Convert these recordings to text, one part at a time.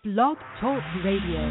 Blog Talk Radio.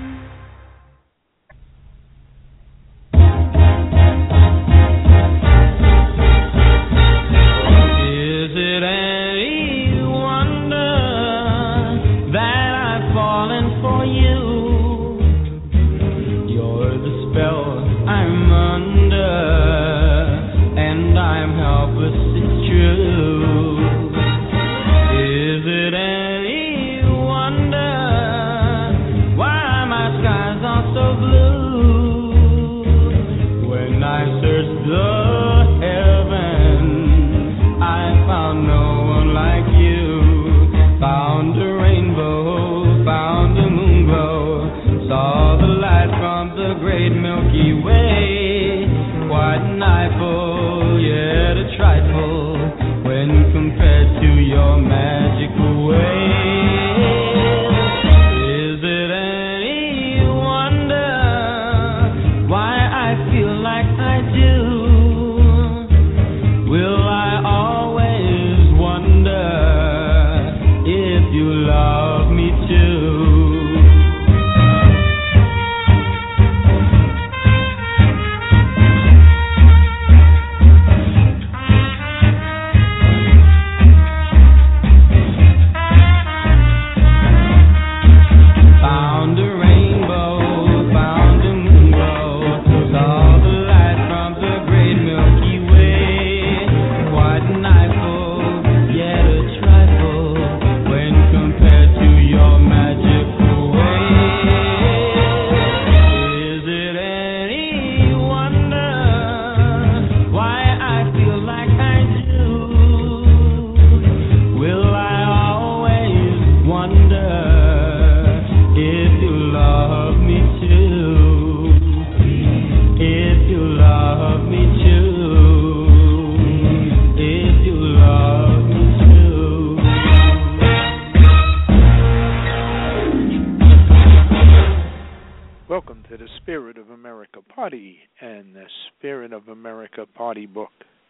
Party book.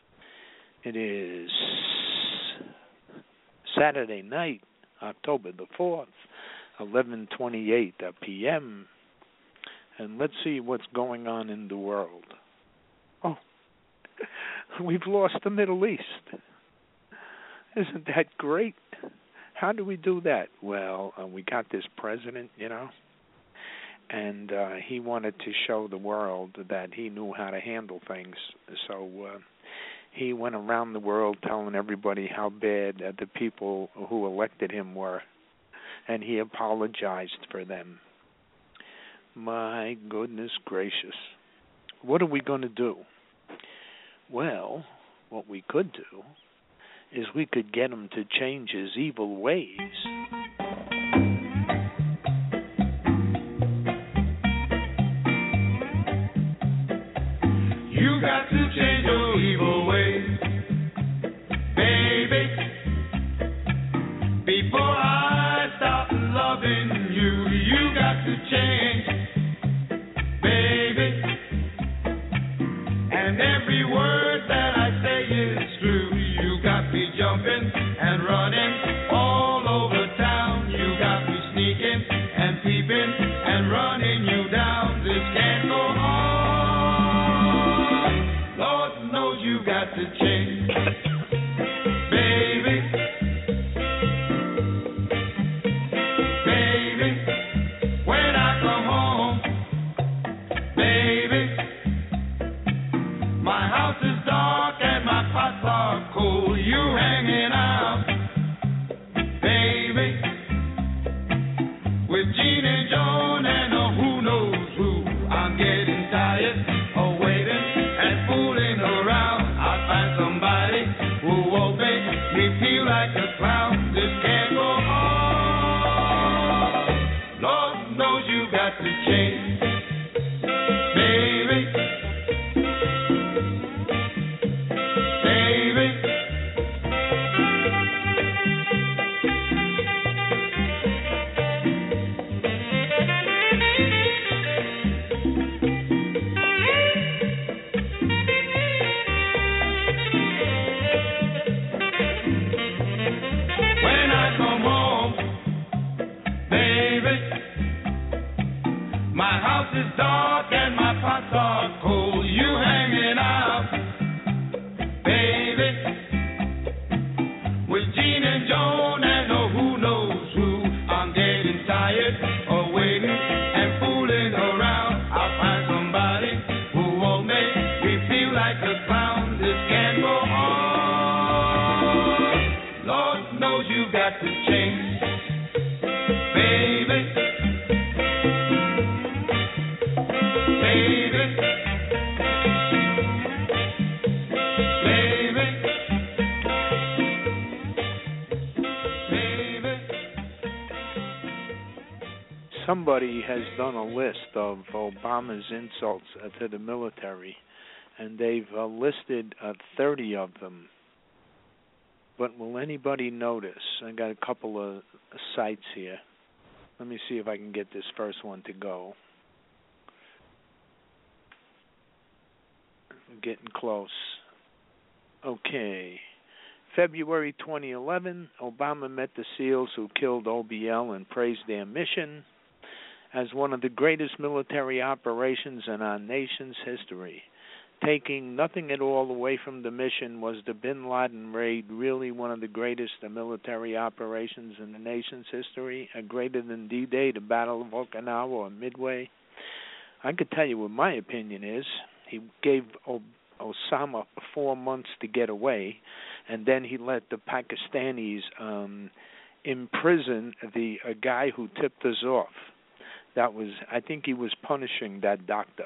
It is Saturday night, October the 4th, 11:28 p.m. And let's see what's going on in the world. Oh, we've lost the Middle East. Isn't that great? How do we do that? Well, we got this president, and he wanted to show the world that he knew how to handle things. So he went around the world telling everybody how bad the people who elected him were, and he apologized for them. My goodness gracious. What are we going to do? Well, what we could do is we could get him to change his evil ways. You got to change your evil ways, baby, before I stop loving you. You got to change, baby, and every word that I say is true. You got me jumping and running all over town. You got me sneaking and peeping and running you down. This can't go on. You got to change, baby, baby, when I come home, baby, my house is dark and my pots are cold, you hanging out, baby, with Gene and Joan and who knows who. I'm getting tired of waiting and fooling around. Find somebody who won't make me feel like a clown. This can't go on. Lord knows you got to change, baby, baby. When I come home, baby, house is dark and my pots are cold. You hanging out, baby, with Gene and Joan and who knows who. I'm getting tired of waiting and fooling around. I'll find somebody who won't make me feel like a clown. This can't go on. Lord knows you got to change, baby. Somebody has done a list of Obama's insults to the military, and they've listed 30 of them. But will anybody notice? I got a couple of sites here. Let me see if I can get this first one to go. I'm getting close. Okay. February 2011, Obama met the SEALs who killed OBL and praised their mission as one of the greatest military operations in our nation's history. Taking nothing at all away from the mission, was the Bin Laden raid really one of the greatest military operations in the nation's history, greater than D-Day, the Battle of Okinawa, or Midway? I could tell you what my opinion is. He gave Osama 4 months to get away, and then he let the Pakistanis imprison the guy who tipped us off. That was, I think he was punishing that doctor.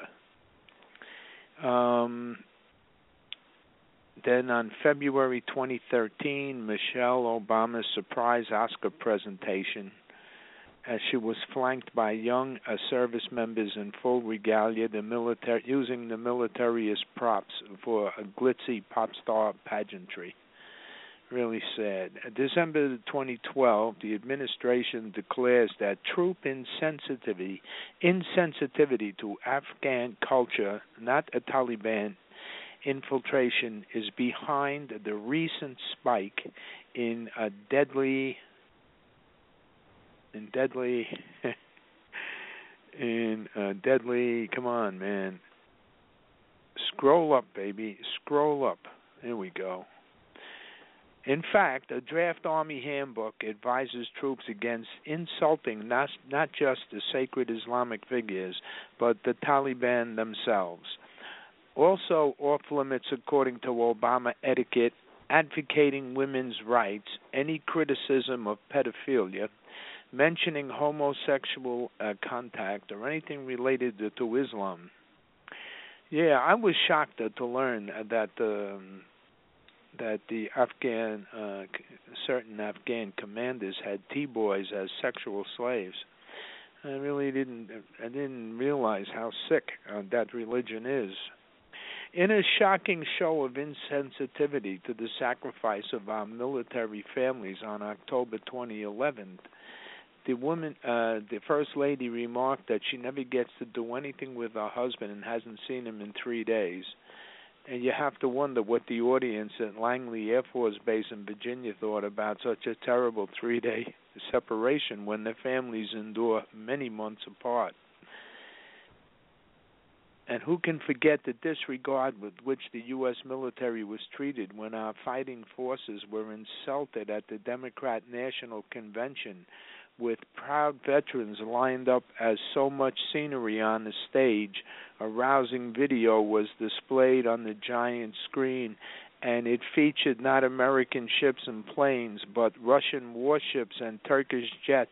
Then on February 2013, Michelle Obama's surprise Oscar presentation, as she was flanked by young service members in full regalia, the military using the military as props for a glitzy pop star pageantry. Really sad. December 2012, the administration declares that troop insensitivity to Afghan culture, not a Taliban infiltration, is behind the recent spike in deadly, come on, man. Scroll up, baby. Scroll up. There we go. In fact, a draft Army handbook advises troops against insulting not just the sacred Islamic figures, but the Taliban themselves. Also off limits, according to Obama etiquette, advocating women's rights, any criticism of pedophilia, mentioning homosexual contact, or anything related to Islam. Yeah, I was shocked to learn that the Afghan, certain Afghan commanders had T-boys as sexual slaves. I didn't realize how sick that religion is. In a shocking show of insensitivity to the sacrifice of our military families on October 2011, the First Lady remarked that she never gets to do anything with her husband and hasn't seen him in 3 days. And you have to wonder what the audience at Langley Air Force Base in Virginia thought about such a terrible 3-day separation when their families endure many months apart. And who can forget the disregard with which the U.S. military was treated when our fighting forces were insulted at the Democrat National Convention with proud veterans lined up as so much scenery on the stage. A rousing video was displayed on the giant screen, and it featured not American ships and planes, but Russian warships and Turkish jets.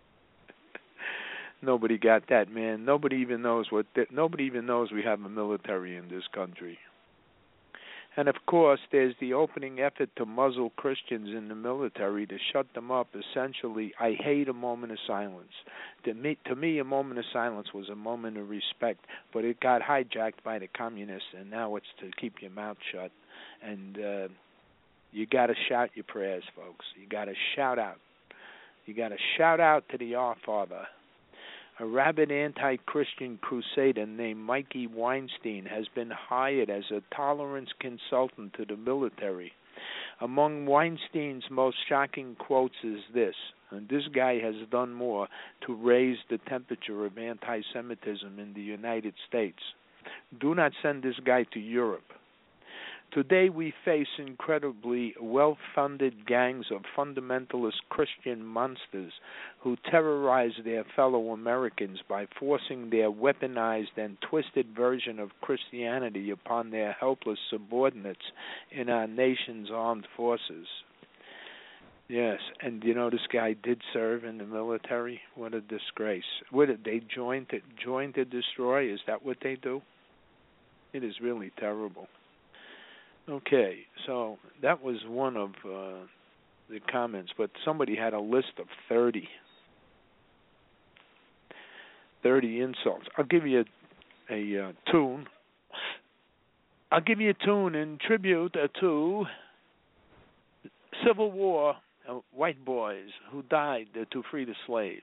Nobody got that, man. Nobody even knows we have a military in this country. And, of course, there's the opening effort to muzzle Christians in the military, to shut them up. Essentially, I hate a moment of silence. To me, a moment of silence was a moment of respect, but it got hijacked by the communists, and now it's to keep your mouth shut. And you got to shout your prayers, folks. You got to shout out. You got to shout out to the Our Father. A rabid anti-Christian crusader named Mikey Weinstein has been hired as a tolerance consultant to the military. Among Weinstein's most shocking quotes is this, and this guy has done more to raise the temperature of anti-Semitism in the United States. Do not send this guy to Europe. Today we face incredibly well-funded gangs of fundamentalist Christian monsters who terrorize their fellow Americans by forcing their weaponized and twisted version of Christianity upon their helpless subordinates in our nation's armed forces. Yes, and you know this guy did serve in the military? What a disgrace. What did they join to destroy? Is that what they do? It is really terrible. Okay, so that was one of the comments, but somebody had a list of 30 insults. I'll give you a tune. I'll give you a tune in tribute to Civil War white boys who died to free the slaves.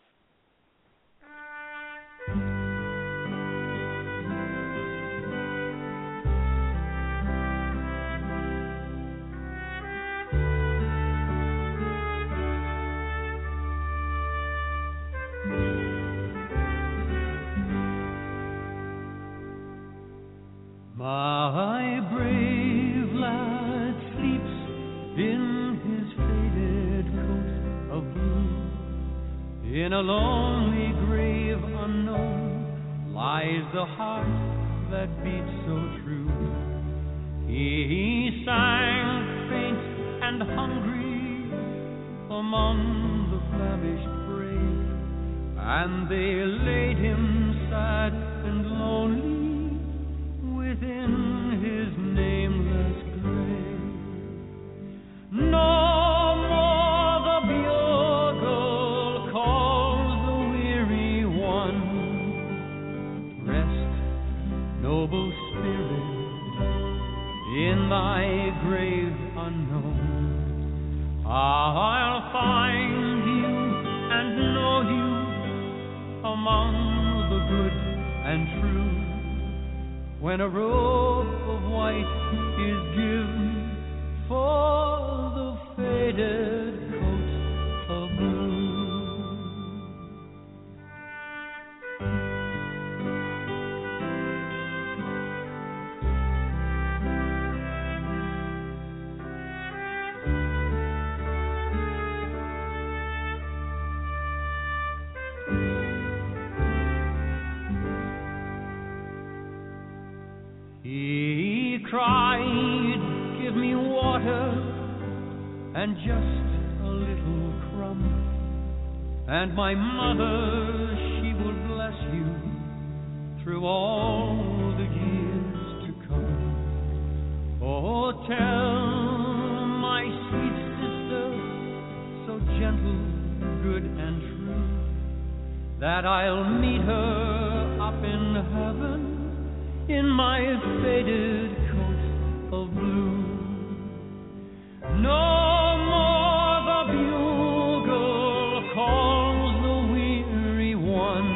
My brave lad sleeps in his faded coat of blue. In a lonely grave unknown lies the heart that beats so true. He sank faint and hungry among the famished brave, and they laid him sad and lonely within his nameless grave. No more the bugle calls the weary one. Rest, noble spirit, in thy grave unknown. I'll find you and know you among the good and true, when a robe of white is given for the faded coat of blue. He cried, give me water and just a little crumb, and my mother, she will bless you through all the years to come. Oh, tell my sweet sister, so gentle, good and true, that I'll meet her up in heaven in my faded coat of blue. No more the bugle calls the weary one.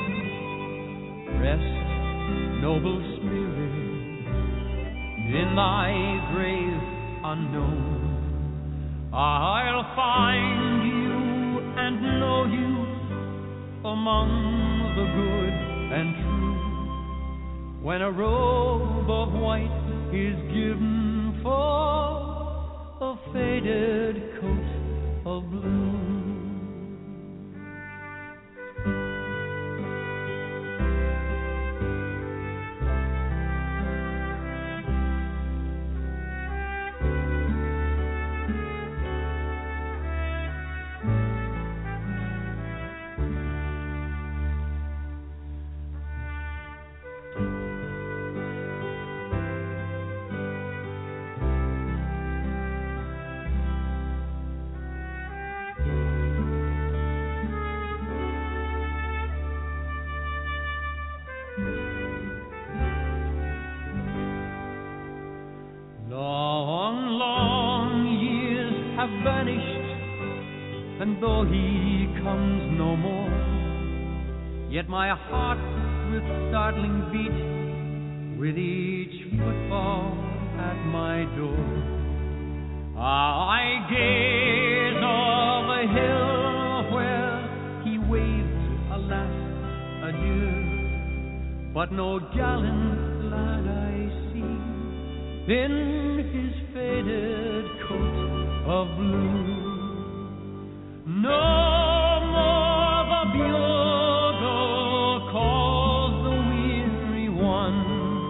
Rest, noble spirit, in thy grave unknown. I'll find you and know you among the good and true, when a robe of white is given for a faded coat of blue. And though he comes no more, yet my heart with startling beat, with each footfall at my door, I gaze o'er the hill where he waved a last adieu, but no gallant lad I see in his faded coat of blue. No more the bugle calls the weary one.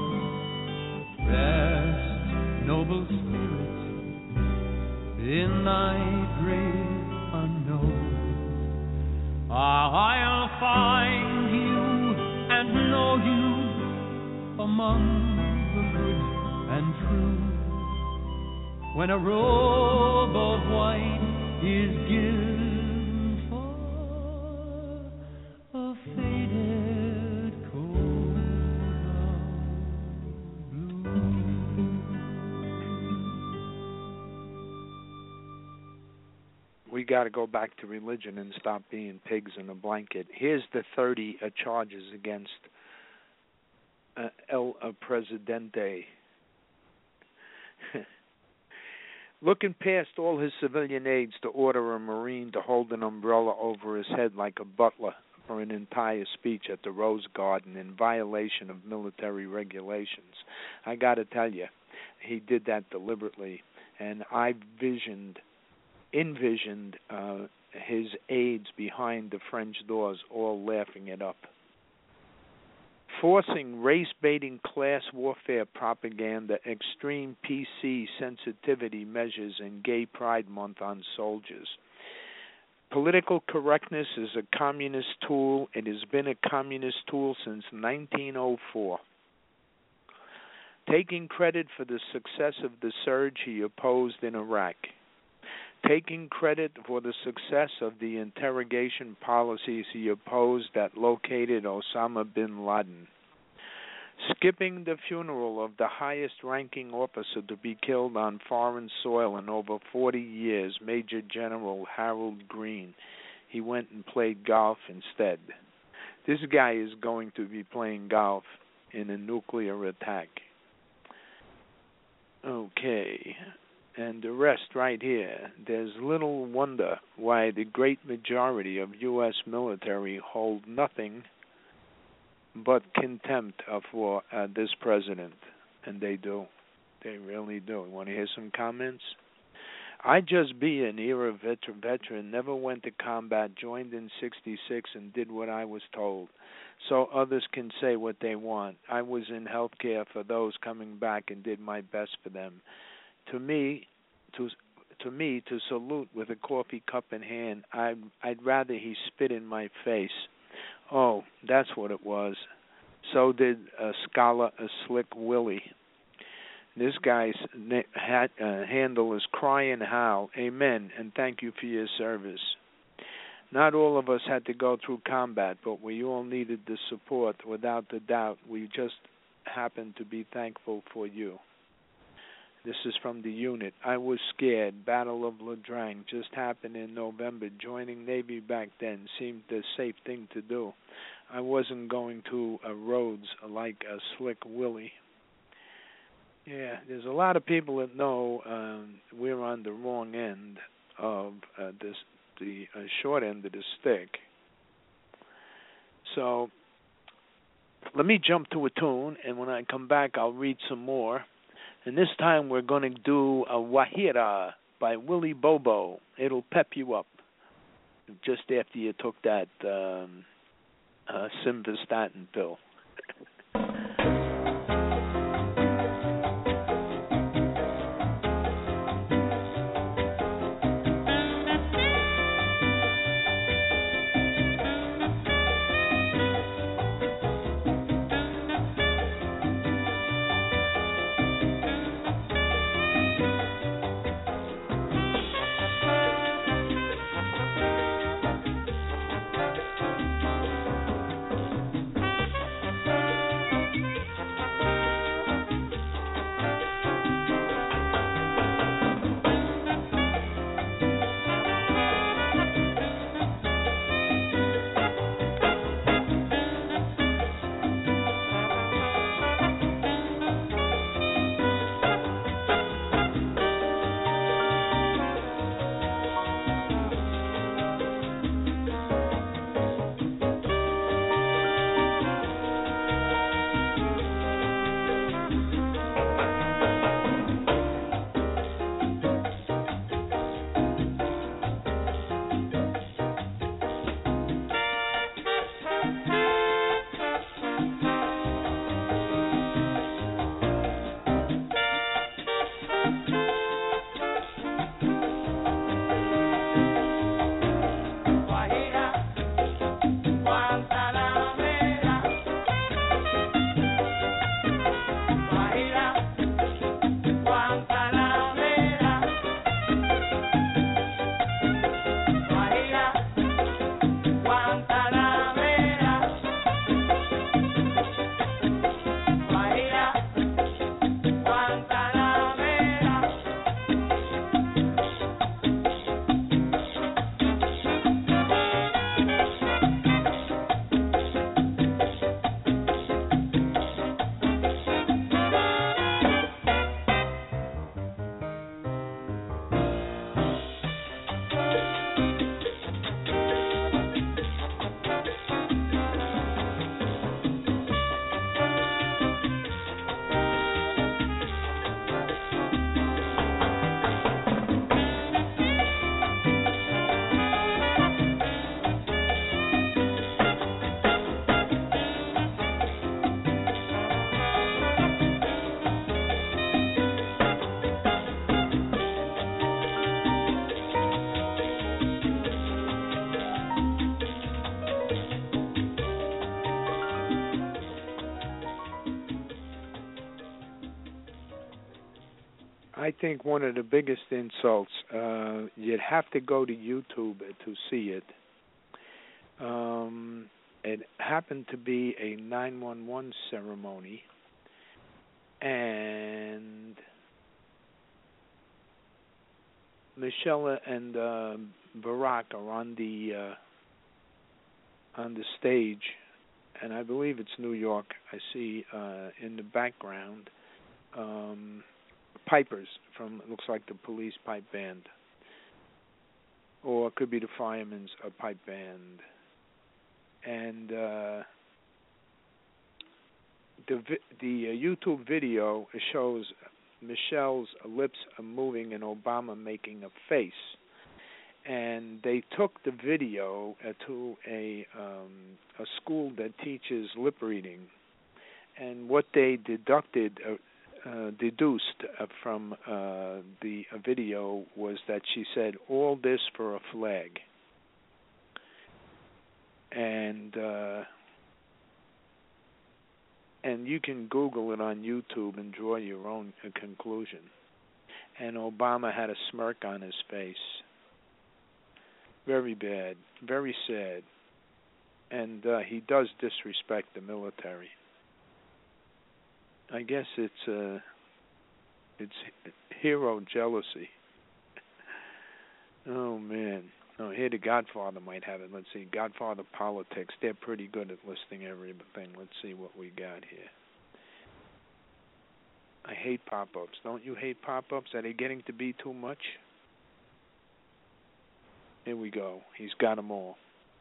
Rest, noble spirit, in thy grave unknown. I'll find you and know you among the good and true, when a robe of white is given for a faded coat of blue. We got to go back to religion and stop being pigs in a blanket. Here's the 30 charges against El Presidente. Looking past all his civilian aides to order a Marine to hold an umbrella over his head like a butler for an entire speech at the Rose Garden in violation of military regulations. I got to tell you, he did that deliberately, and I envisioned his aides behind the French doors all laughing it up. Forcing race-baiting class warfare propaganda, extreme PC sensitivity measures, and Gay Pride Month on soldiers. Political correctness is a communist tool. It has been a communist tool since 1904. Taking credit for the success of the surge he opposed in Iraq. Taking credit for the success of the interrogation policies he opposed that located Osama bin Laden. Skipping the funeral of the highest-ranking officer to be killed on foreign soil in over 40 years, Major General Harold Green. He went and played golf instead. This guy is going to be playing golf in a nuclear attack. Okay. And the rest right here. There's little wonder why the great majority of U.S. military hold nothing but contempt for this president. And they do. They really do. You want to hear some comments? I just be an era veteran, never went to combat, joined in 66, and did what I was told. So others can say what they want. I was in healthcare for those coming back and did my best for them. To me, to salute with a coffee cup in hand, I'd rather he spit in my face. Oh, that's what it was. So did Scholar Slick Willie. This guy's handle is Crying Hal. Amen, and thank you for your service. Not all of us had to go through combat, but we all needed the support. Without the doubt, we just happened to be thankful for you. This is from the unit. I was scared. Battle of Ladrang just happened in November. Joining Navy back then seemed the safe thing to do. I wasn't going to Rhodes like a Slick Willie. Yeah, there's a lot of people that know we're on the wrong end of the short end of the stick. So let me jump to a tune, and when I come back, I'll read some more. And this time we're going to do a Wahira by Willie Bobo. It'll pep you up just after you took that simvastatin pill. I think one of the biggest insults, you'd have to go to YouTube to see it. It happened to be a 911 ceremony, and Michelle and Barack are on the stage, and I believe it's New York. I see in the background pipers from, looks like the police pipe band, or it could be the firemen's pipe band. And the YouTube video shows Michelle's lips moving and Obama making a face. And they took the video to a school that teaches lip reading. And what they deduced from the video was that she said, "All this for a flag." And you can Google it on YouTube and draw your own conclusion. And Obama had a smirk on his face. Very bad, very sad. And he does disrespect the military. I guess it's hero jealousy. Oh, man. Oh, here the Godfather might have it. Let's see. Godfather Politics. They're pretty good at listing everything. Let's see what we got here. I hate pop-ups. Don't you hate pop-ups? Are they getting to be too much? Here we go. He's got them all.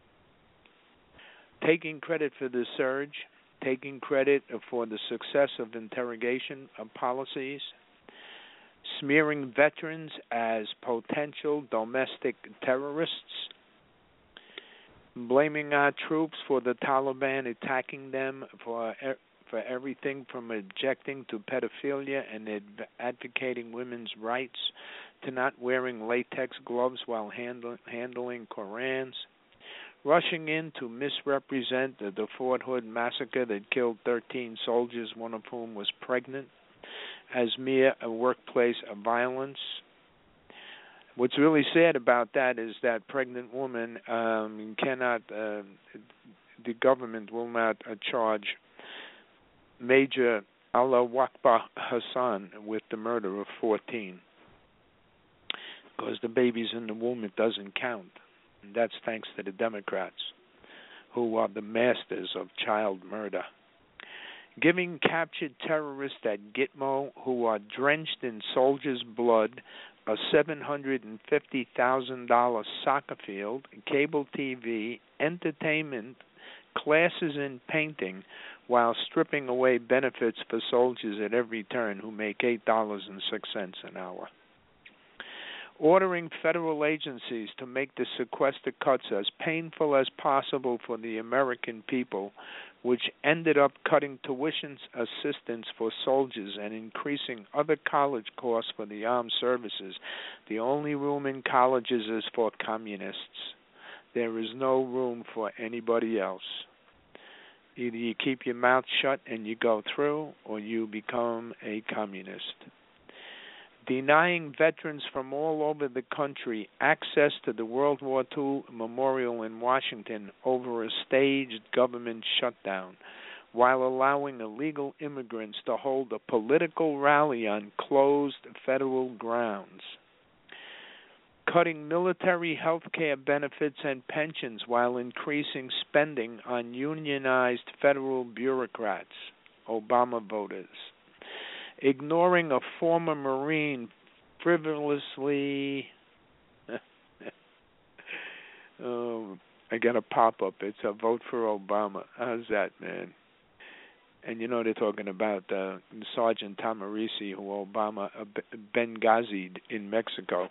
Taking credit for the surge. Taking credit for the success of interrogation policies. Smearing veterans as potential domestic terrorists, blaming our troops for the Taliban attacking them for everything from objecting to pedophilia and advocating women's rights to not wearing latex gloves while handling Korans, rushing in to misrepresent the Fort Hood massacre that killed 13 soldiers, one of whom was pregnant, as mere workplace violence. What's really sad about that is that pregnant woman cannot, the government will not charge Major Allah Wakbar Hassan with the murder of 14. Because the baby's in the womb, it doesn't count. And that's thanks to the Democrats, who are the masters of child murder. Giving captured terrorists at Gitmo, who are drenched in soldiers' blood, a $750,000 soccer field, cable TV, entertainment, classes in painting, while stripping away benefits for soldiers at every turn who make $8.06 an hour. Ordering federal agencies to make the sequester cuts as painful as possible for the American people, which ended up cutting tuition assistance for soldiers and increasing other college costs for the armed services. The only room in colleges is for communists. There is no room for anybody else. Either you keep your mouth shut and you go through, or you become a communist. Denying veterans from all over the country access to the World War II Memorial in Washington over a staged government shutdown, while allowing illegal immigrants to hold a political rally on closed federal grounds. Cutting military health care benefits and pensions while increasing spending on unionized federal bureaucrats, Obama voters. Ignoring a former Marine frivolously... I got a pop-up. It's a vote for Obama. How's that, man? And you know they're talking about Sergeant Tamarisi, who Obama Benghazi'd in Mexico.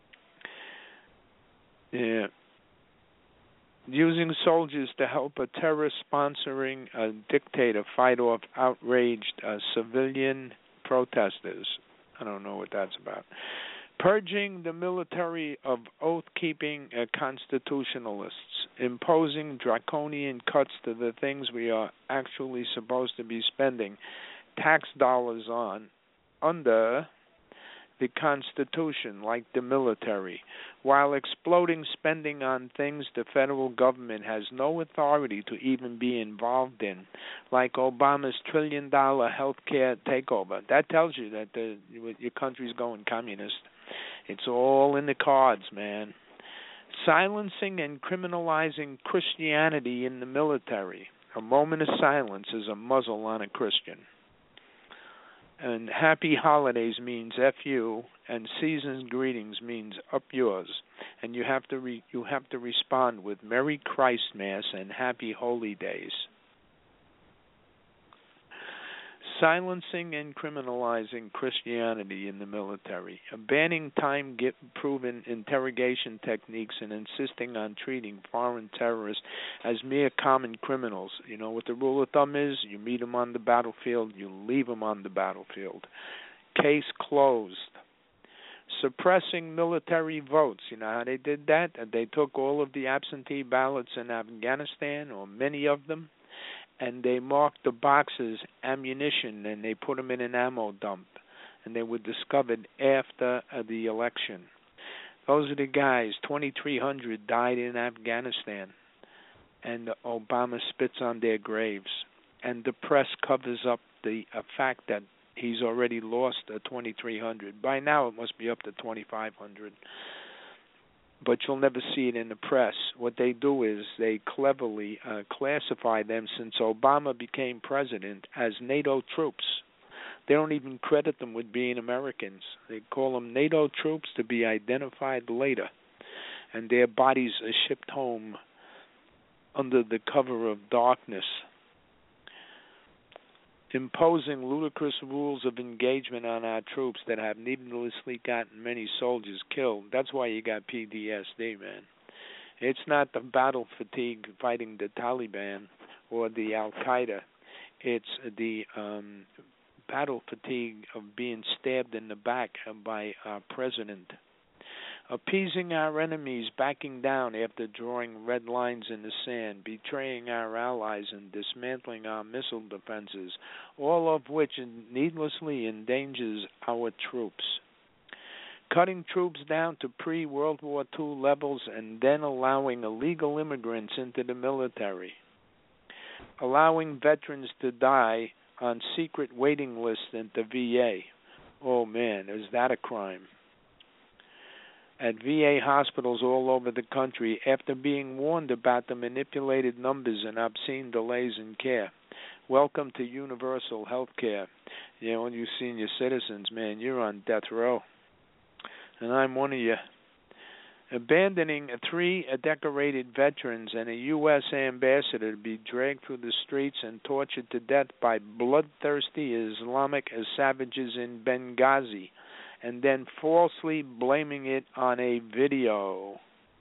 Yeah. Using soldiers to help a terrorist-sponsoring dictator fight off outraged civilian protesters. I don't know what that's about. Purging the military of oath-keeping constitutionalists. Imposing draconian cuts to the things we are actually supposed to be spending tax dollars on, under the Constitution like the military, while exploding spending on things the federal government has no authority to even be involved in, like Obama's $1 trillion health care takeover. That tells you that your country's going communist. It's all in the cards, man. Silencing and criminalizing Christianity in the military. A moment of silence is a muzzle on a Christian. And happy holidays means F you, and season's greetings means up yours. And you have to respond with Merry Christmas and Happy Holy Days. Silencing and criminalizing Christianity in the military, banning time-proven interrogation techniques, and insisting on treating foreign terrorists as mere common criminals. You know what the rule of thumb is? You meet them on the battlefield, you leave them on the battlefield. Case closed. Suppressing military votes. You know how they did that? They took all of the absentee ballots in Afghanistan, or many of them, and they marked the boxes ammunition, and they put them in an ammo dump, and they were discovered after the election. Those are the guys. 2,300 died in Afghanistan, and Obama spits on their graves, and the press covers up the fact that he's already lost 2,300. By now it must be up to 2,500. But you'll never see it in the press. What they do is they cleverly classify them, since Obama became president, as NATO troops. They don't even credit them with being Americans. They call them NATO troops to be identified later. And their bodies are shipped home under the cover of darkness. Imposing ludicrous rules of engagement on our troops that have needlessly gotten many soldiers killed. That's why you got PTSD, man. It's not the battle fatigue fighting the Taliban or the Al-Qaeda. It's the battle fatigue of being stabbed in the back by our president. Appeasing our enemies, backing down after drawing red lines in the sand, betraying our allies, and dismantling our missile defenses, all of which needlessly endangers our troops. Cutting troops down to pre-World War II levels and then allowing illegal immigrants into the military. Allowing veterans to die on secret waiting lists at the VA. Oh man, is that a crime? At VA hospitals all over the country, after being warned about the manipulated numbers and obscene delays in care. Welcome to universal health care. You know, you senior citizens, man, you're on death row. And I'm one of you. Abandoning 3 decorated veterans and a U.S. ambassador to be dragged through the streets and tortured to death by bloodthirsty Islamic savages in Benghazi, and then falsely blaming it on a video.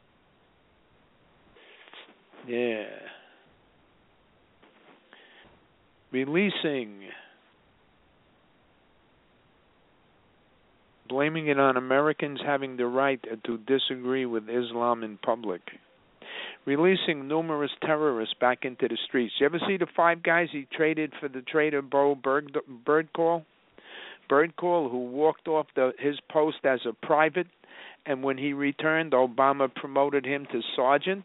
Yeah. Blaming it on Americans having the right to disagree with Islam in public. Releasing numerous terrorists back into the streets. You ever see the 5 guys he traded for the traitor Bo Birdcall? Birdcall, who walked off his post as a private, and when he returned, Obama promoted him to sergeant,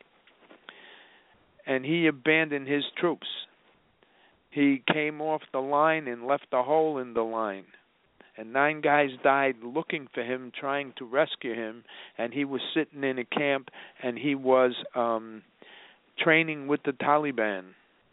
and he abandoned his troops. He came off the line and left a hole in the line, and 9 guys died looking for him, trying to rescue him, and he was sitting in a camp, and he was training with the Taliban.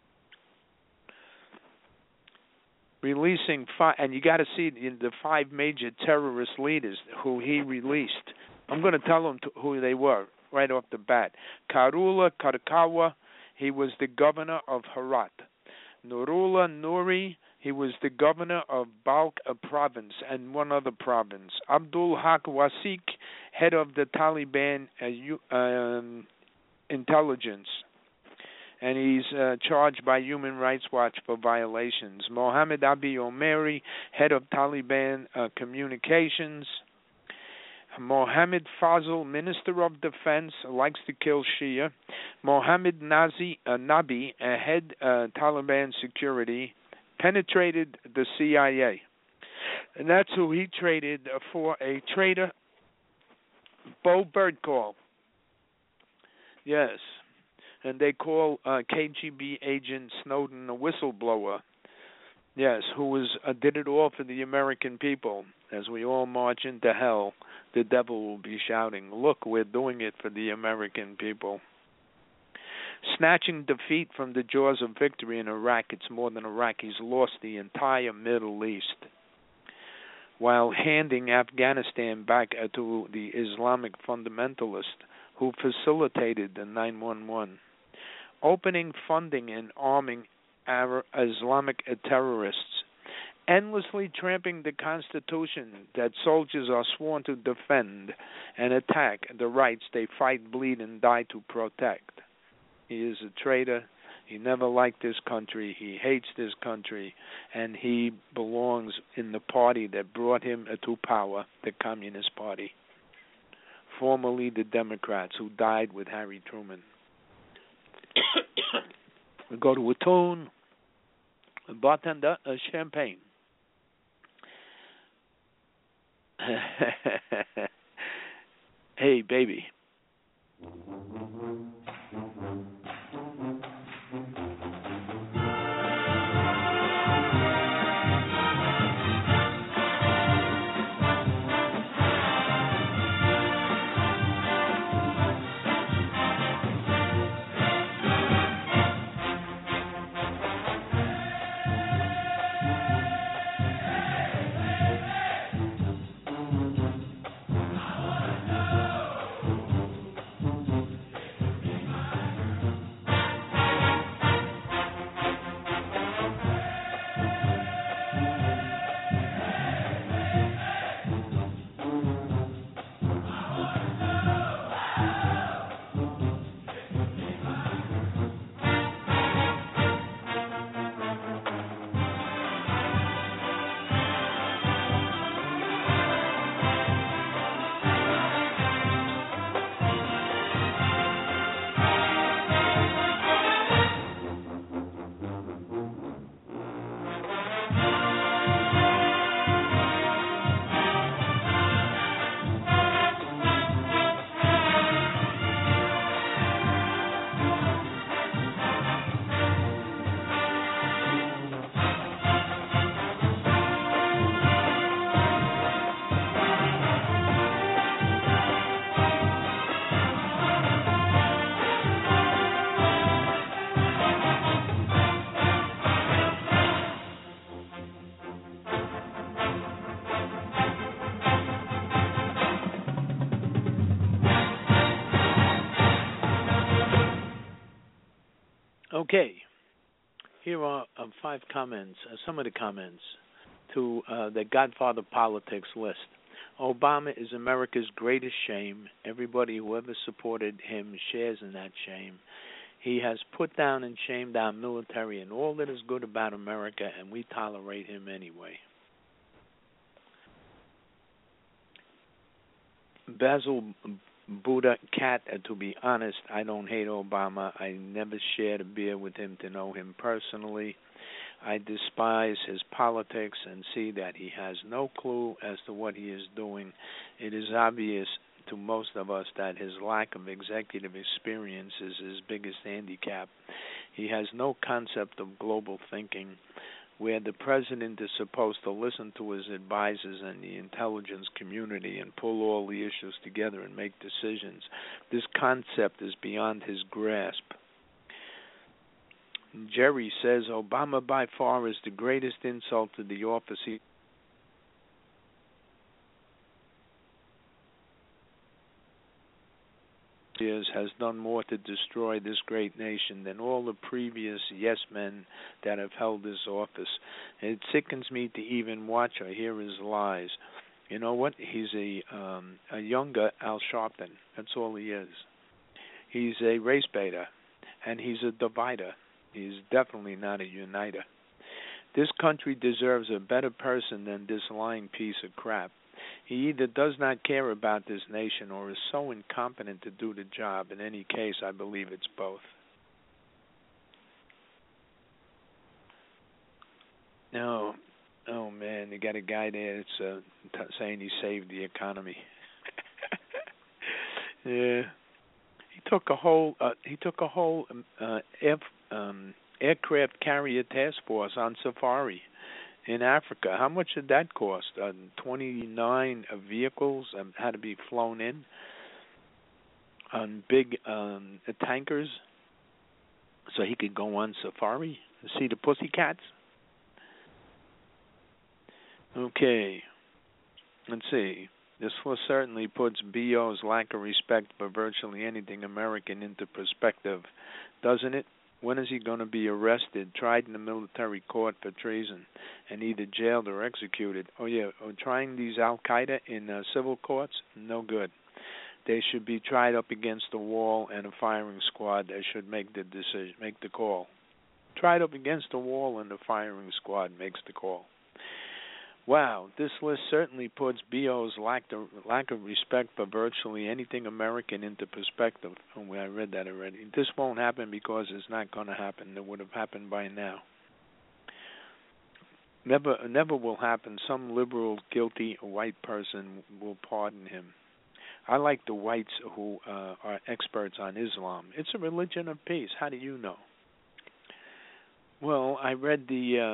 Releasing 5, and you got to see the 5 major terrorist leaders who he released. I'm going to tell them who they were right off the bat. Karula Karkawa, he was the governor of Herat. Nurullah Nouri, he was the governor of Balkh province and one other province. Abdul Haq Wasik, head of the Taliban intelligence, and he's charged by Human Rights Watch for violations. Mohammed Abi Omeri, head of Taliban communications. Mohammed Fazl, Minister of Defense, likes to kill Shia. Mohammed Nabi, head Taliban security, penetrated the CIA. And that's who he traded for, a traitor, Bo Birdcall. Yes. And they call KGB agent Snowden a whistleblower. Yes, who did it all for the American people. As we all march into hell, the devil will be shouting, "Look, we're doing it for the American people." Snatching defeat from the jaws of victory in Iraq, it's more than Iraq. He's lost the entire Middle East, while handing Afghanistan back to the Islamic fundamentalist who facilitated the 9/11. Opening funding and arming Islamic terrorists, endlessly tramping the Constitution that soldiers are sworn to defend and attack the rights they fight, bleed, and die to protect. He is a traitor. He never liked this country. He hates this country, and he belongs in the party that brought him to power, the Communist Party, formerly the Democrats, who died with Harry Truman. We go to a tune, a bartender, a champagne. Hey, baby. Okay, here are 5 comments, some of the comments to the Godfather Politics list. Obama is America's greatest shame. Everybody who ever supported him shares in that shame. He has put down and shamed our military and all that is good about America, and we tolerate him anyway. Basil Buddha Cat, to be honest, I don't hate Obama. I never shared a beer with him to know him personally. I despise his politics and see that he has no clue as to what he is doing. It is obvious to most of us that his lack of executive experience is his biggest handicap. He has no concept of global thinking, where the president is supposed to listen to his advisors and the intelligence community and pull all the issues together and make decisions. This concept is beyond his grasp. Jerry says Obama by far is the greatest insult to the office he has done more to destroy this great nation than all the previous yes men that have held this office. It sickens me to even watch or hear his lies. You know what? He's a younger Al Sharpton. That's all he is. He's a race baiter, and he's a divider. He's definitely not a uniter. This country deserves a better person than this lying piece of crap. He either does not care about this nation or is so incompetent to do the job. In any case, I believe it's both. No. Oh, man. and you got a guy there that's saying he saved the economy. Yeah, he took a whole aircraft carrier task force on safari in Africa. How much did that cost? 29 vehicles had to be flown in on big tankers, so he could go on safari and see the pussycats. Okay, let's see. This certainly puts B.O.'s lack of respect for virtually anything American into perspective, doesn't it? When is he going to be arrested, tried in the military court for treason, and either jailed or executed? Oh, yeah, trying these Al-Qaeda in civil courts? No good. They should be tried up against the wall, and a firing squad they should make the decision, make the call. Tried up against the wall, and the firing squad makes the call. Wow, this list certainly puts B.O.'s lack of respect for virtually anything American into perspective. Oh, I read that already. This won't happen because it's not going to happen. It would have happened by now. Never will happen. Some liberal, guilty white person will pardon him. I like the whites who are experts on Islam. It's a religion of peace. How do you know? Well, I read the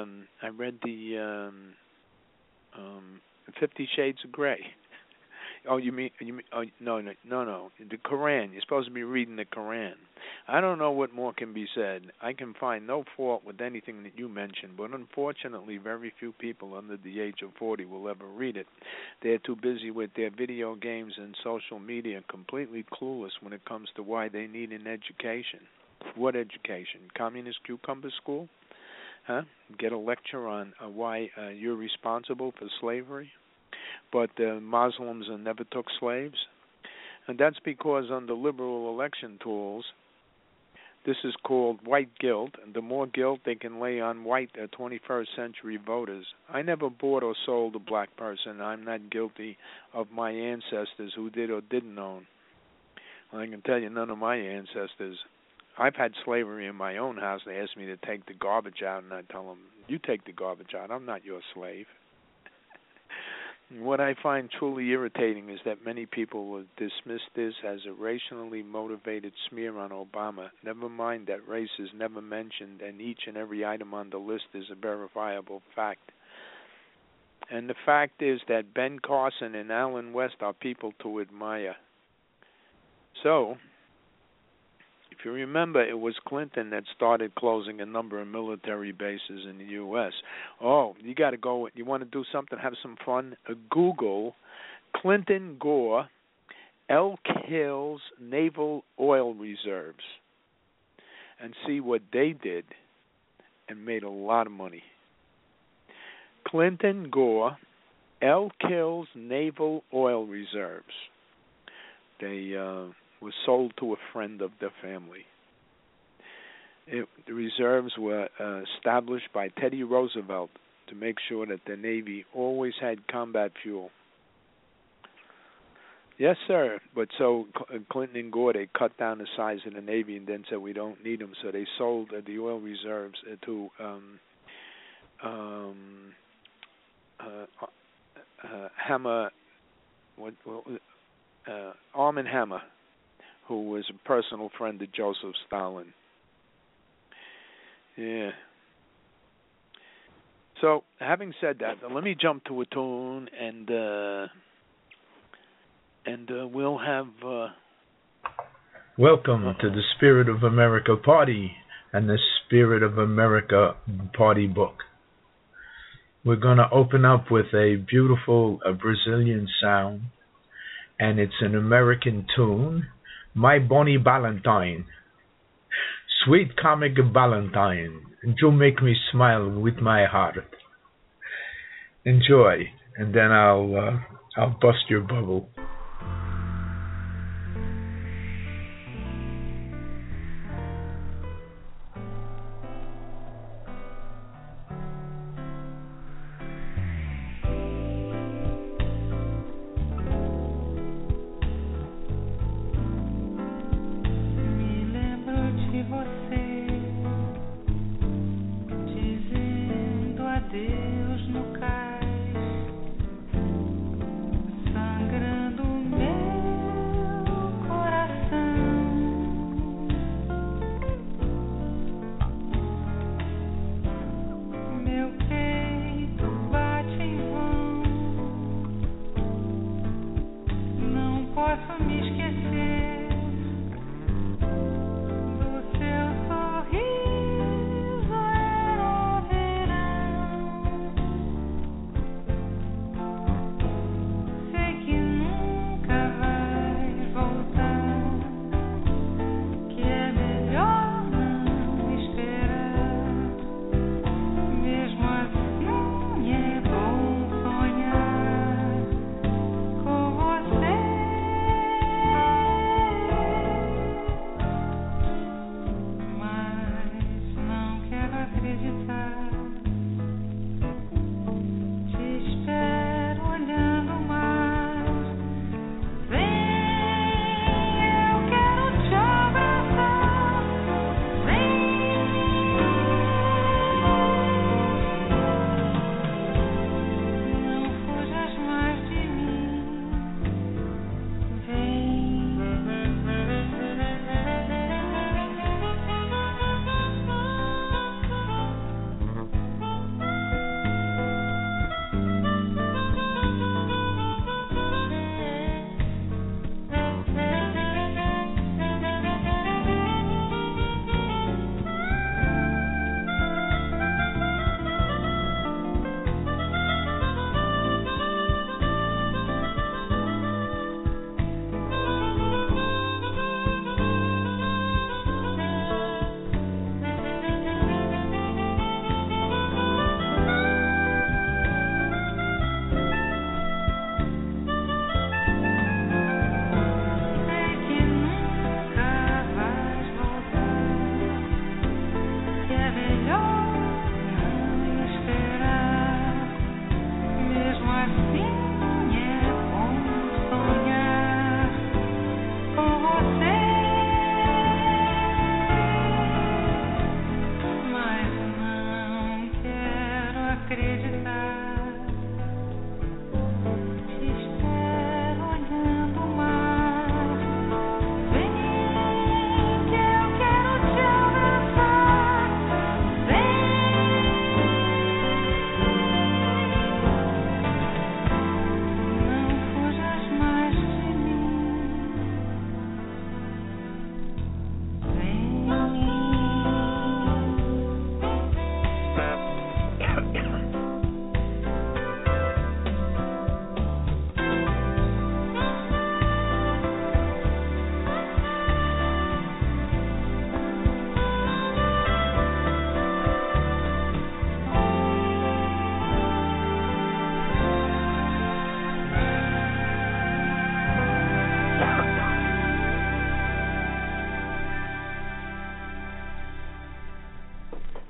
50 Shades of Grey. Oh, you mean? Oh, no. The Quran. You're supposed to be reading the Quran. I don't know what more can be said. I can find no fault with anything that you mentioned, but unfortunately, very few people under the age of 40 will ever read it. They're too busy with their video games and social media, completely clueless when it comes to why they need an education. What education? Communist cucumber school? Huh? Get a lecture on why you're responsible for slavery, but Muslims never took slaves? And that's because under liberal election tools, this is called white guilt, and the more guilt they can lay on white 21st century voters. I never bought or sold a black person. I'm not guilty of my ancestors who did or didn't own. Well, I can tell you none of my ancestors. I've had slavery in my own house. They ask me to take the garbage out, and I tell them, you take the garbage out. I'm not your slave. What I find truly irritating is that many people will dismiss this as a racially motivated smear on Obama. Never mind that race is never mentioned, and each and every item on the list is a verifiable fact. And the fact is that Ben Carson and Alan West are people to admire. So, if you remember, it was Clinton that started closing a number of military bases in the U.S. Oh, you got to go. You want to do something, have some fun? Google Clinton Gore Elk Hills Naval Oil Reserves and see what they did and made a lot of money. Clinton Gore Elk Hills Naval Oil Reserves. They was sold to a friend of the family. The reserves were established by Teddy Roosevelt to make sure that the Navy always had combat fuel. Yes, sir. But so Clinton and Gore, they cut down the size of the Navy and then said we don't need them. So they sold the oil reserves to Hammer, Armand Hammer, who was a personal friend of Joseph Stalin. Yeah. So, having said that, let me jump to a tune, and we'll have... Welcome to the Spirit of America Party and the Spirit of America Party book. We're going to open up with a beautiful Brazilian sound, and it's an American tune. My Bonnie Ballantine, sweet comic Ballantine, you make me smile with my heart. Enjoy, and then I'll bust your bubble. Deus no cais.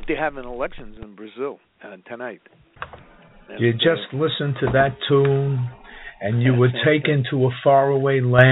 they're having elections in Brazil tonight. And, you just listened to that tune, and you were taken to a faraway land.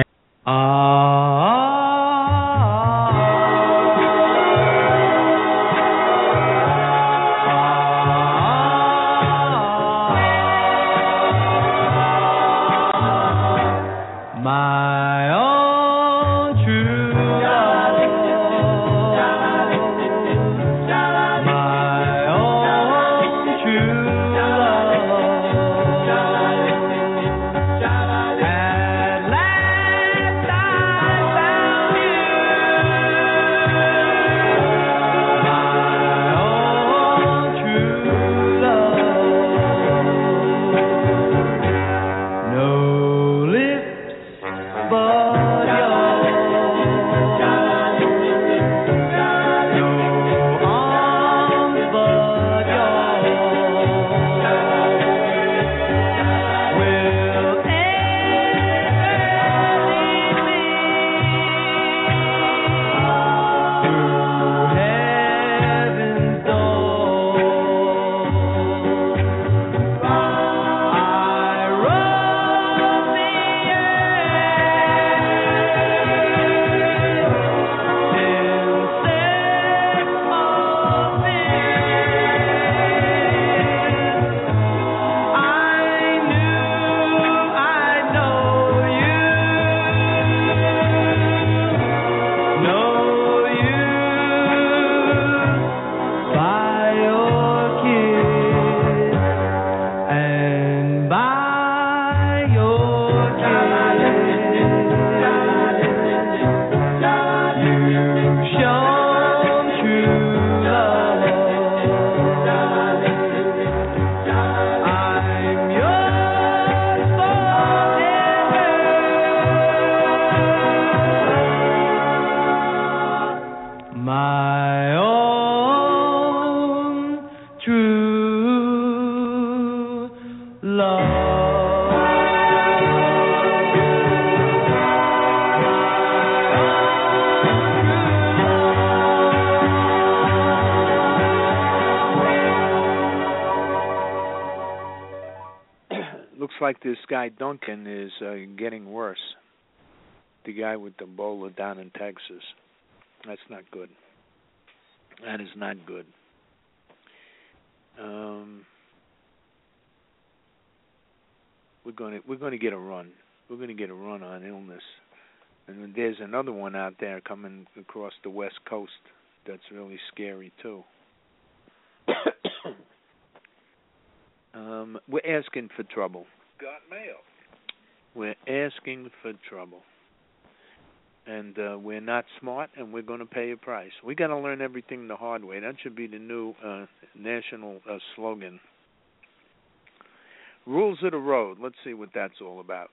Like this guy Duncan is getting worse. The guy with the bowler down in Texas. That's not good. That is not good. We're going to get a run. We're going to get a run on illness. And there's another one out there coming across the West Coast that's really scary too. We're asking for trouble. Got mail. We're asking for trouble. And we're not smart, and we're going to pay a price. We got to learn everything the hard way. That should be the new national slogan. Rules of the road. Let's see what that's all about.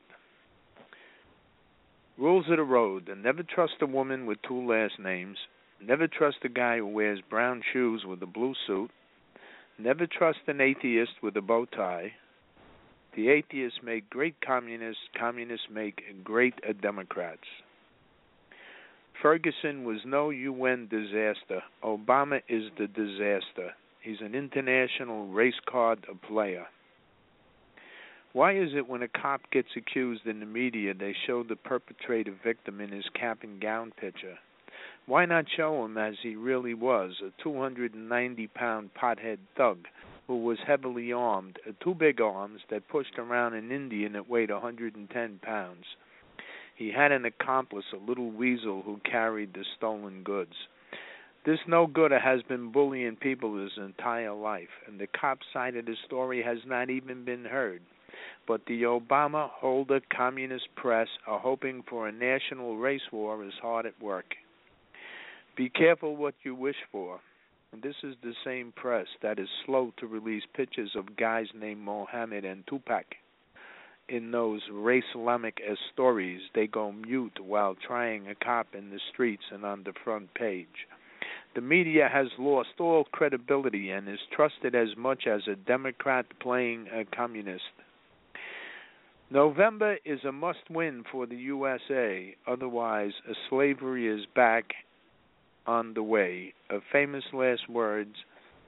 Rules of the road. Never trust a woman with two last names. Never trust a guy who wears brown shoes with a blue suit. Never trust an atheist with a bow tie. The atheists make great communists. Communists make great Democrats. Ferguson was no UN disaster. Obama is the disaster. He's an international race card player. Why is it when a cop gets accused in the media, they show the perpetrator victim in his cap and gown picture? Why not show him as he really was, a 290-pound pothead thug who was heavily armed, two big arms that pushed around an Indian that weighed 110 pounds. He had an accomplice, a little weasel who carried the stolen goods. This no-gooder has been bullying people his entire life, and the cop's side of the story has not even been heard. But the Obama holder communist press are hoping for a national race war is hard at work. Be careful what you wish for. This is the same press that is slow to release pictures of guys named Mohammed and Tupac. In those race-Islamic stories, they go mute while trying a cop in the streets and on the front page. The media has lost all credibility and is trusted as much as a Democrat playing a communist. November is a must-win for the USA. Otherwise, slavery is back on the way. Famous last words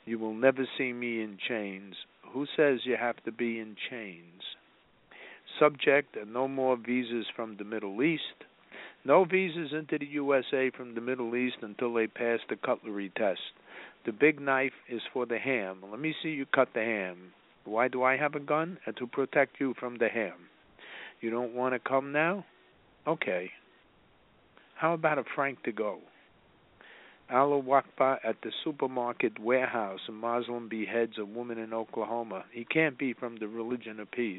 You will never see me in chains. Who says you have to be in chains? Subject, no more visas from the Middle East. No visas into the USA from the Middle East until they pass the cutlery test. The big knife is for the ham. Let me see you cut the ham. Why do I have a gun? To protect you from the ham. You don't want to come now? Okay. How about a franc to go? Allah Wakba at the supermarket warehouse. A Muslim beheads a woman in Oklahoma. He can't be from the religion of peace.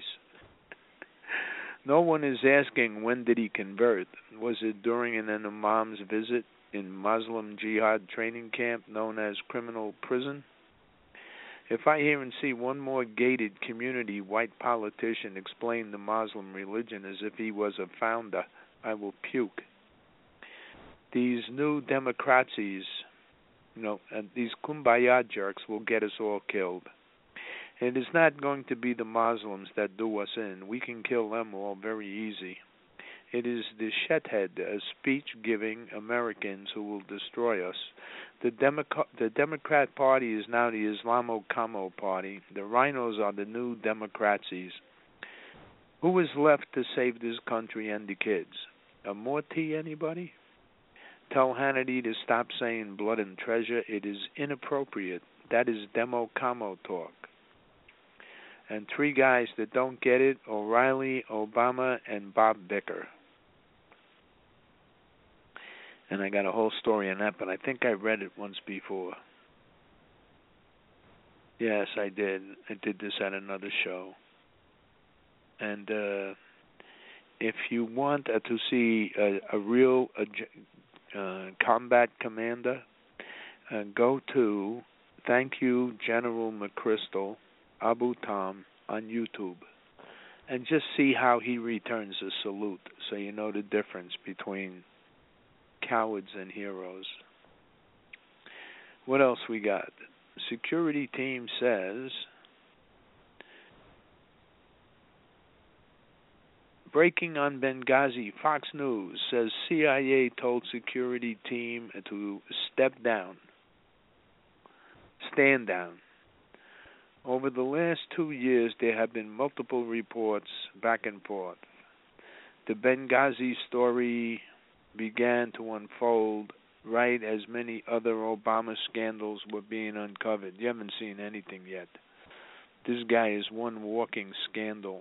No one is asking when did he convert. Was it during an imam's visit in Muslim jihad training camp known as criminal prison? If I hear and see one more gated community white politician explain the Muslim religion as if he was a founder, I will puke. These new democracies, and these kumbaya jerks will get us all killed. It is not going to be the Muslims that do us in. We can kill them all very easy. It is the shethead, speech-giving Americans who will destroy us. The Democrat Party is now the Islamo-Camo Party. The rhinos are the new democracies. Who is left to save this country and the kids? More tea, anybody? Tell Hannity to stop saying blood and treasure. It is inappropriate. That is demo-camo talk. And three guys that don't get it, O'Reilly, Obama, and Bob Bicker. And I got a whole story on that, but I think I read it once before. Yes, I did. I did this at another show. And if you want to see a real combat commander, go to Thank You, General McChrystal, Abu Tam on YouTube, and just see how he returns a salute, so you know the difference between cowards and heroes. What else we got? Security team says, breaking on Benghazi, Fox News says CIA told security team to stand down. Over the last 2 years, there have been multiple reports back and forth. The Benghazi story began to unfold right as many other Obama scandals were being uncovered. You haven't seen anything yet. This guy is one walking scandal.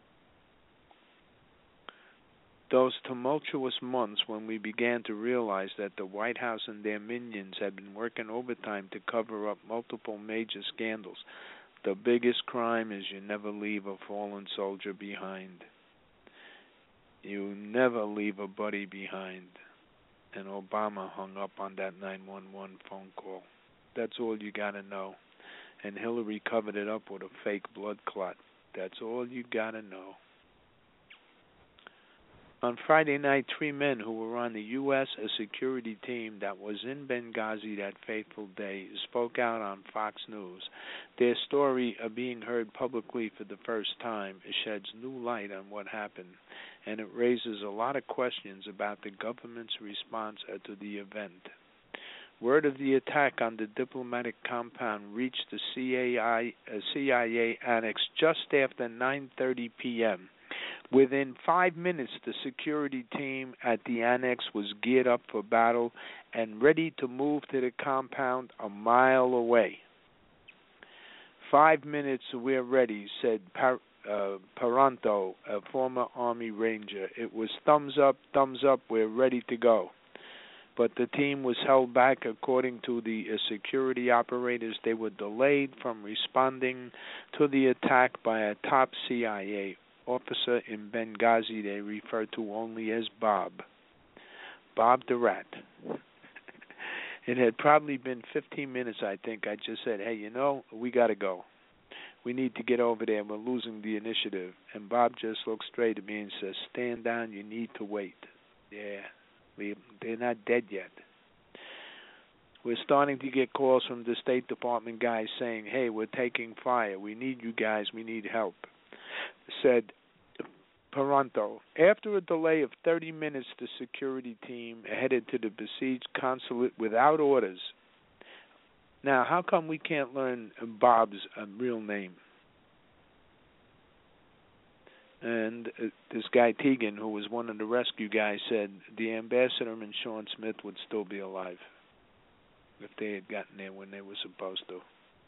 Those tumultuous months when we began to realize that the White House and their minions had been working overtime to cover up multiple major scandals. The biggest crime is you never leave a fallen soldier behind. You never leave a buddy behind. And Obama hung up on that 911 phone call. That's all you got to know. And Hillary covered it up with a fake blood clot. That's all you got to know. On Friday night, 3 men who were on the U.S. security team that was in Benghazi that fateful day spoke out on Fox News. Their story of being heard publicly for the first time sheds new light on what happened, and it raises a lot of questions about the government's response to the event. Word of the attack on the diplomatic compound reached the CIA annex just after 9:30 p.m. Within 5 minutes, the security team at the annex was geared up for battle and ready to move to the compound a mile away. 5 minutes, we're ready, said Paranto, a former Army Ranger. It was thumbs up, we're ready to go. But the team was held back. According to the security operators, they were delayed from responding to the attack by a top CIA officer in Benghazi they refer to only as Bob the Rat. It had probably been 15 minutes, I think. I just said, hey, we got to go. We need to get over there. We're losing the initiative. And Bob just looked straight at me and says, stand down. You need to wait. Yeah, they're not dead yet. We're starting to get calls from the State Department guys saying, hey, we're taking fire. We need you guys. We need help. Said Paranto. After a delay of 30 minutes, the security team headed to the besieged consulate without orders. Now, how come we can't learn Bob's real name? And this guy Tegan, who was one of the rescue guys, said the ambassador and Sean Smith would still be alive if they had gotten there when they were supposed to.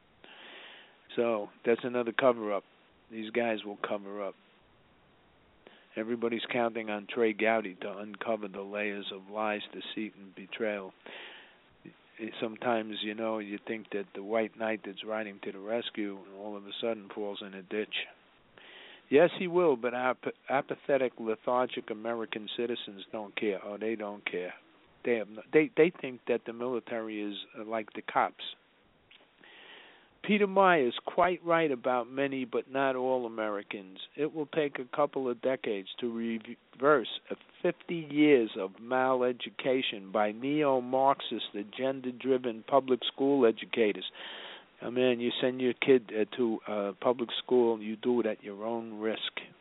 So that's another cover-up. These guys will cover up. Everybody's counting on Trey Gowdy to uncover the layers of lies, deceit, and betrayal. Sometimes, you know, you think that the white knight that's riding to the rescue all of a sudden falls in a ditch. Yes, he will, but apathetic, lethargic American citizens don't care. Oh, they don't care. They think that the military is like the cops. Peter Meyer is quite right about many, but not all Americans. It will take a couple of decades to reverse 50 years of maleducation by neo-Marxist, agenda-driven public school educators. I mean, you send your kid to public school, you do it at your own risk.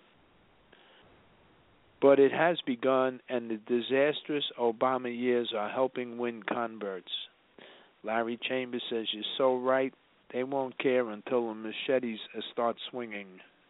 But it has begun, and the disastrous Obama years are helping win converts. Larry Chambers says, you're so right, they won't care until the machetes start swinging.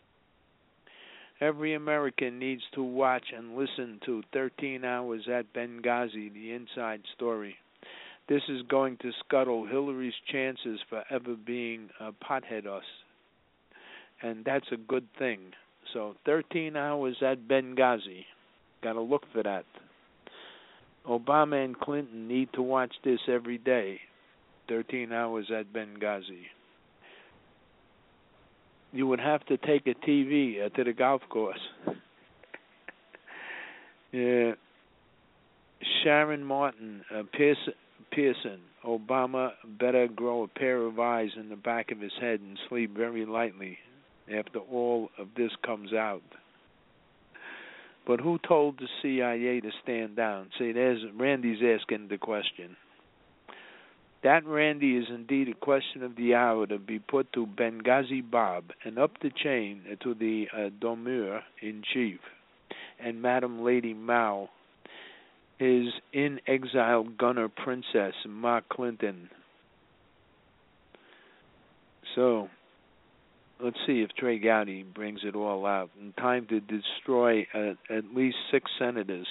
Every American needs to watch and listen to 13 Hours at Benghazi, the inside story. This is going to scuttle Hillary's chances for ever being a pothead-us. And that's a good thing. So 13 Hours at Benghazi. Got to look for that. Obama and Clinton need to watch this every day. 13 Hours at Benghazi. You would have to take a TV to the golf course. Yeah. Sharon Martin, Pearson, Obama better grow a pair of eyes in the back of his head and sleep very lightly after all of this comes out. But who told the CIA to stand down? See, there's Randy's asking the question. That, Randy, is indeed a question of the hour to be put to Benghazi Bob and up the chain to the Domur-in-Chief and Madam Lady Mao, his in-exile gunner princess, Ma Clinton. So, let's see if Trey Gowdy brings it all out in time to destroy at least 6 senators,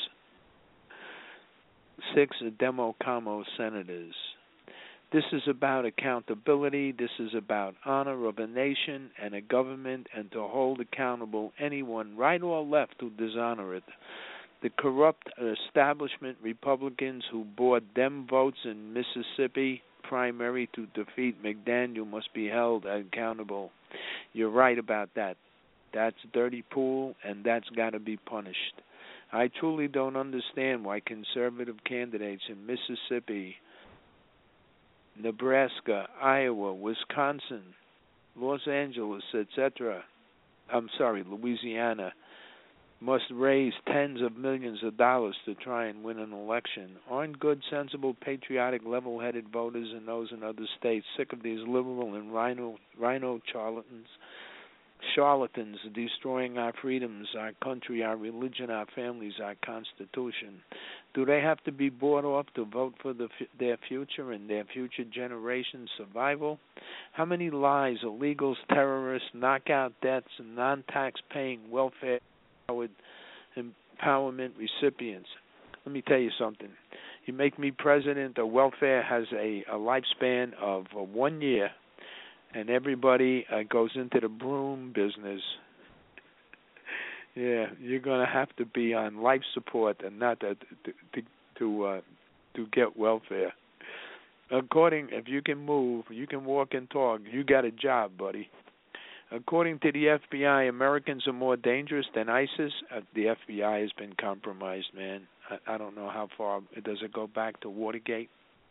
6 Democamo senators. This is about accountability. This is about honor of a nation and a government, and to hold accountable anyone, right or left, who dishonor it. The corrupt establishment Republicans who bought them votes in Mississippi primary to defeat McDaniel must be held accountable. You're right about that. That's dirty pool, and that's got to be punished. I truly don't understand why conservative candidates in Mississippi, Nebraska, Iowa, Wisconsin, Los Angeles, etc., Louisiana, must raise tens of millions of dollars to try and win an election. Aren't good, sensible, patriotic, level-headed voters in those in other states sick of these liberal and rhino charlatans destroying our freedoms, our country, our religion, our families, our Constitution? Do they have to be bought off to vote for their future and their future generations' survival? How many lies, illegals, terrorists, knockout debts, and non-tax-paying welfare empowerment recipients? Let me tell you something. You make me president, the welfare has a lifespan of 1 year, and everybody goes into the broom business. Yeah, you're going to have to be on life support and not to get welfare. If you can move, you can walk and talk, you got a job, buddy. According to the FBI, Americans are more dangerous than ISIS. The FBI has been compromised, man. I don't know how far. Does it go back to Watergate?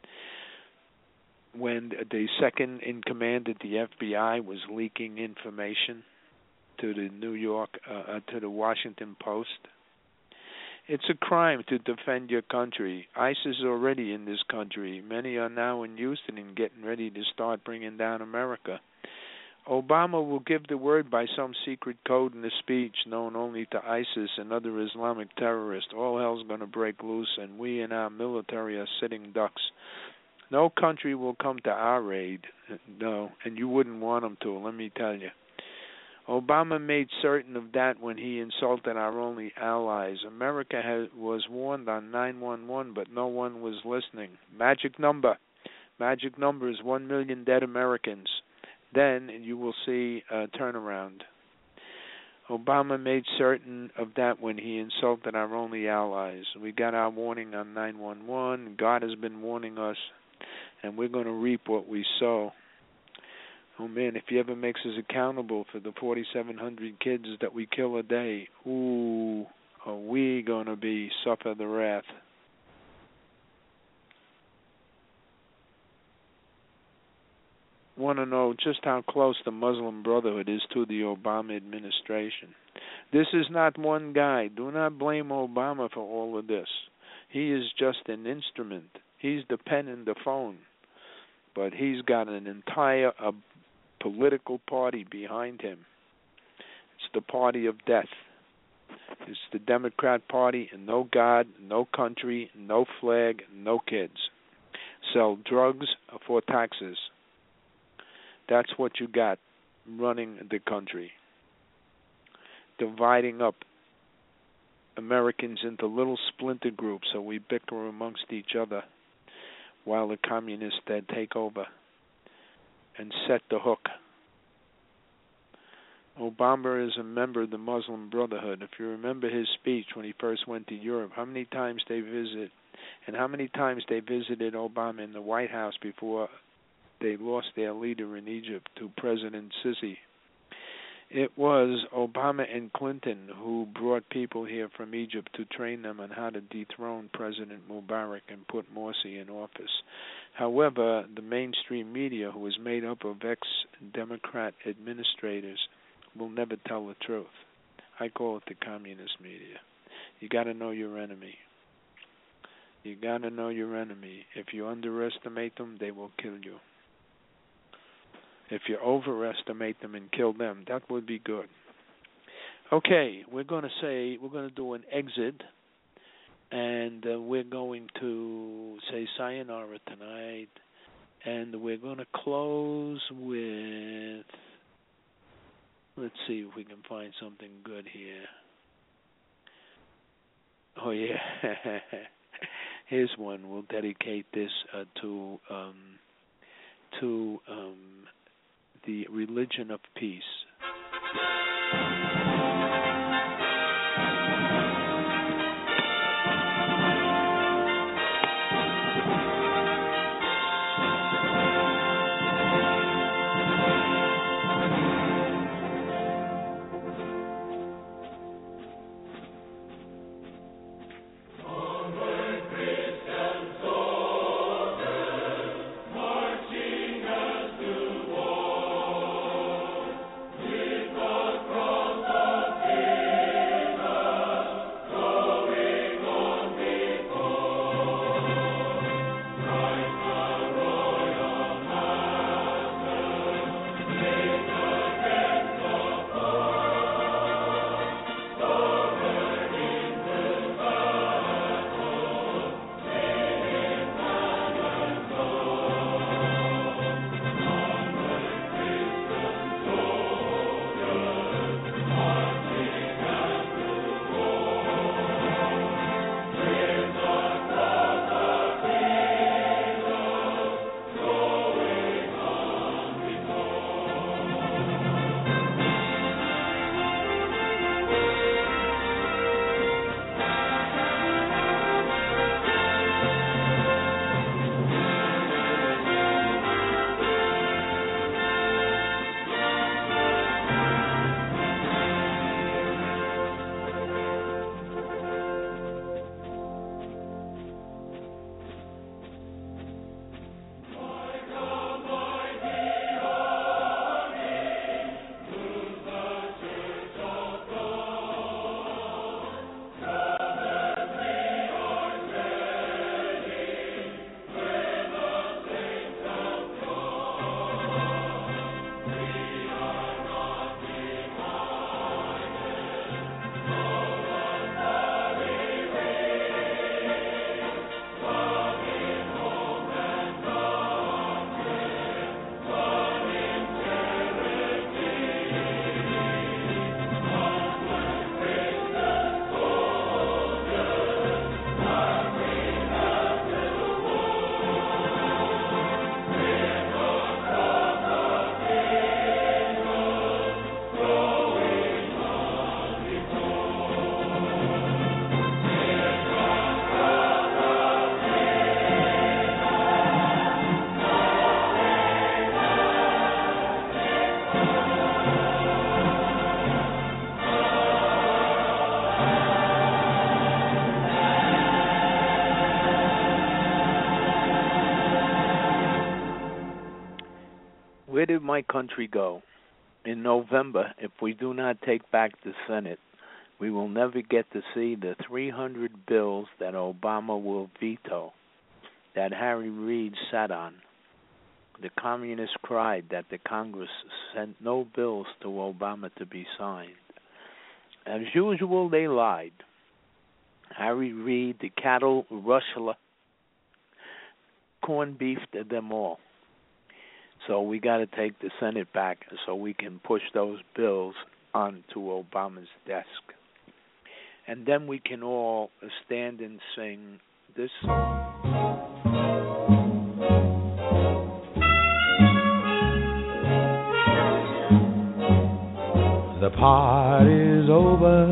When the second in command at the FBI was leaking information to the to the Washington Post. It's a crime to defend your country. ISIS is already in this country. Many are now in Houston and getting ready to start bringing down America. Obama will give the word by some secret code in the speech known only to ISIS and other Islamic terrorists. All hell's going to break loose, and we in our military are sitting ducks. No country will come to our aid, no, and you wouldn't want them to, let me tell you. Obama made certain of that when he insulted our only allies. America was warned on 911, but no one was listening. Magic number is 1 million dead Americans. Then you will see a turnaround. Obama made certain of that when he insulted our only allies. We got our warning on 911. God has been warning us, and we're going to reap what we sow. Oh, man, if he ever makes us accountable for the 4,700 kids that we kill a day, ooh, are we going to suffer the wrath? Want to know just how close the Muslim Brotherhood is to the Obama administration. This is not one guy. Do not blame Obama for all of this. He is just an instrument. He's the pen and the phone. But he's got an entire political party behind him. It's the party of death. It's the Democrat Party, and no God, no country, no flag, no kids. Sell drugs for taxes. That's what you got running the country. Dividing up Americans into little splinter groups so we bicker amongst each other while the communists take over and set the hook. Obama is a member of the Muslim Brotherhood. If you remember his speech when he first went to Europe, how many times they visited Obama in the White House before they lost their leader in Egypt to President Sisi. It was Obama and Clinton who brought people here from Egypt to train them on how to dethrone President Mubarak and put Morsi in office. However, the mainstream media, who is made up of ex-Democrat administrators, will never tell the truth. I call it the communist media. You got to know your enemy. You got to know your enemy. If you underestimate them, they will kill you. If you overestimate them and kill them, that would be good. Okay, we're going to do an exit, and we're going to say sayonara tonight, and we're going to close with, let's see if we can find something good here. Oh, yeah. Here's one. We'll dedicate this to the religion of peace. Cross Where did my country go? In November, if we do not take back the Senate, we will never get to see the 300 bills that Obama will veto, that Harry Reid sat on. The communists cried that the Congress sent no bills to Obama to be signed. As usual, they lied. Harry Reid, the cattle rustler, corned beefed them all. So we got to take the Senate back so we can push those bills onto Obama's desk. And then we can all stand and sing this song. The party's over.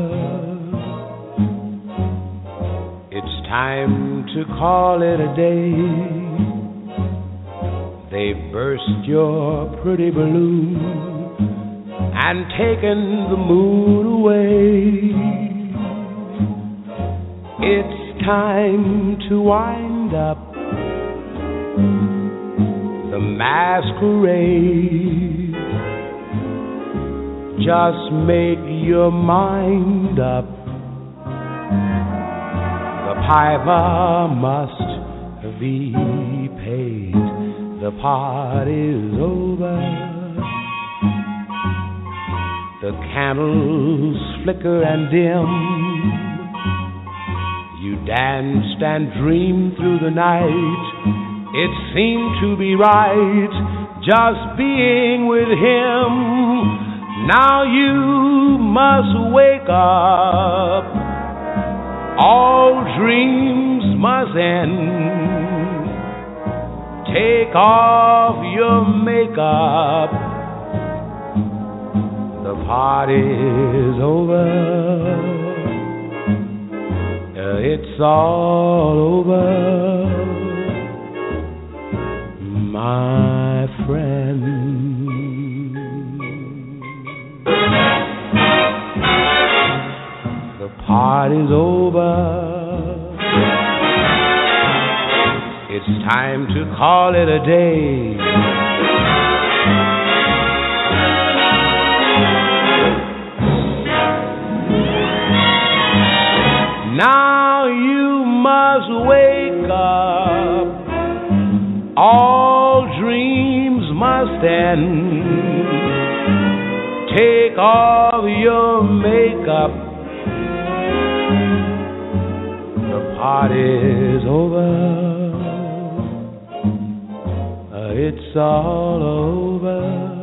It's time to call it a day. They've burst your pretty balloon and taken the moon away. It's time to wind up the masquerade. Just make your mind up. The piper must be paid. The party's over. The candles flicker and dim. You danced and dreamed through the night. It seemed to be right, just being with him. Now you must wake up. All dreams must end. Take off your makeup. The party's over. It's all over, my friend. The party's over. It's time to call it a day. Now you must wake up. All dreams must end. Take off your makeup. The party's over. It's all over,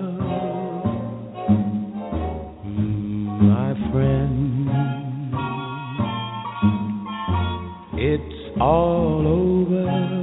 my friend. It's all over.